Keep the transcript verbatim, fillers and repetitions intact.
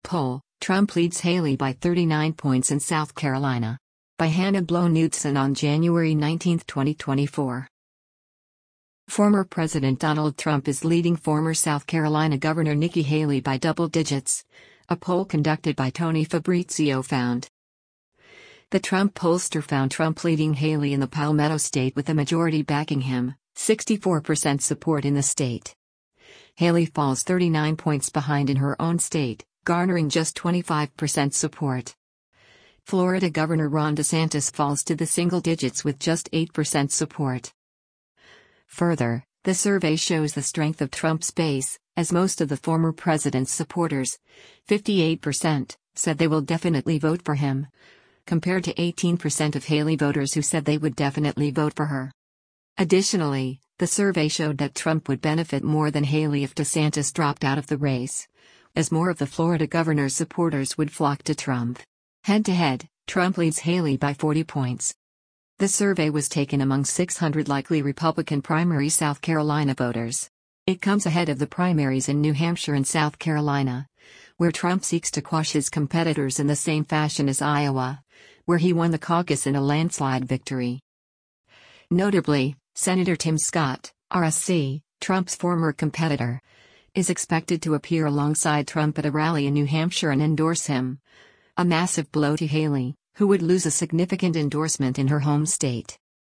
poll, Trump leads Haley by thirty-nine points in South Carolina. By Hannah Blow-Knudsen on January nineteenth, twenty twenty-four. Former President Donald Trump is leading former South Carolina Governor Nikki Haley by double digits, a poll conducted by Tony Fabrizio found. The Trump pollster found Trump leading Haley in the Palmetto State with a majority backing him, sixty-four percent support in the state. Haley falls thirty-nine points behind in her own state, garnering just twenty-five percent support. Florida Governor Ron DeSantis falls to the single digits with just eight percent support. Further, the survey shows the strength of Trump's base, as most of the former president's supporters, fifty-eight percent, said they will definitely vote for him, compared to eighteen percent of Haley voters who said they would definitely vote for her. Additionally, the survey showed that Trump would benefit more than Haley if DeSantis dropped out of the race, as more of the Florida governor's supporters would flock to Trump. Head-to-head, Trump leads Haley by forty points. The survey was taken among six hundred likely Republican primary South Carolina voters. It comes ahead of the primaries in New Hampshire and South Carolina, where Trump seeks to quash his competitors in the same fashion as Iowa, where he won the caucus in a landslide victory. Notably, Senator Tim Scott, R S C, Trump's former competitor, is expected to appear alongside Trump at a rally in New Hampshire and endorse him. A massive blow to Haley, who would lose a significant endorsement in her home state.